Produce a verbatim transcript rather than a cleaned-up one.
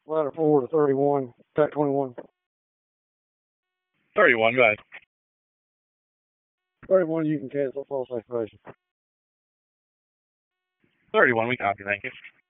Ladder four to thirty-one, T A C twenty-one. thirty-one, go ahead. thirty-one, you can cancel false activation. thirty-one, we copy, thank you.